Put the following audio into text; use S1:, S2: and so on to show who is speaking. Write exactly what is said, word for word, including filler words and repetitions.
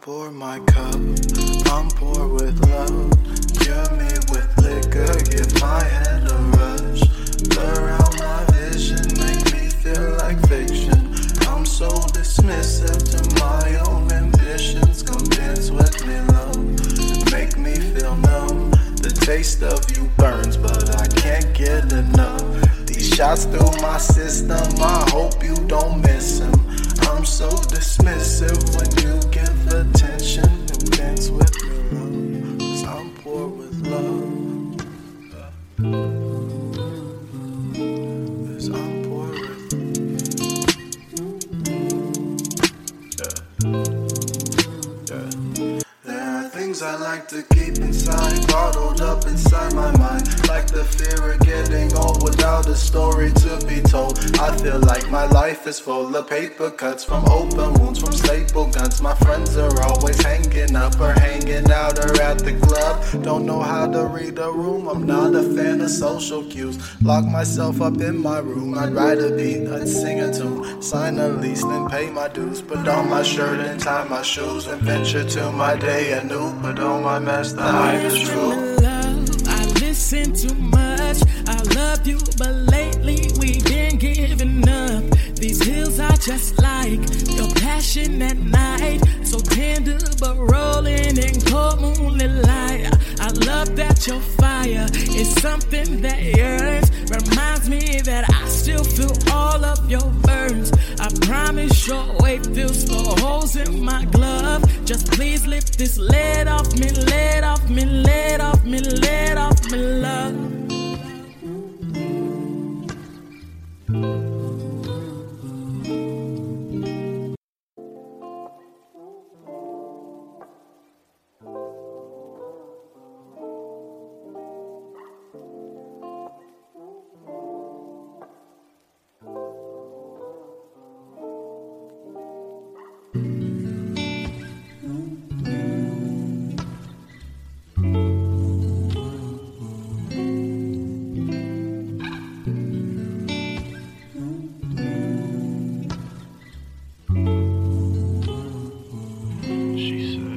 S1: pour my cup, I'm poor with love. Cure me with liquor, give my head a rush. Blur out my vision, make me feel like fiction. I'm so dismissive to my own ambitions. Come dance with me, love, make me feel numb. The taste of you burns, but I can't get enough. These shots through my system, I hope you don't miss them. I'm so dismissive when you give attention. Come dance with me, love, 'cause I'm poor with love. 'Cause I'm poor with yeah. Yeah. There are things I like to keep inside, bottled up inside my mind. Like the fear of getting old without a story to be told. I feel like my life is full of paper cuts from open wounds, from staple guns. My friends are always hanging up or hanging out or at the club. Don't know how to read a room, I'm not a fan of social cues. Lock myself up in my room, I'd write a beat, I'd sing a tune, sign a lease, then pay my dues. Put on my shirt and tie my shoes and venture to my day anew. Put on my mask, the hype is true.
S2: I listen too much, I love you, but lately we've been giving up. These hills are just like your passion at night, so tender but rolling in cold moonlit light. I love that your fire is something that yearns, reminds me that I still feel all of your burns. I promise your weight feels the holes in my glove. Just please lift this lid off me, lid off me, lid off me, lid off me, love.
S1: She said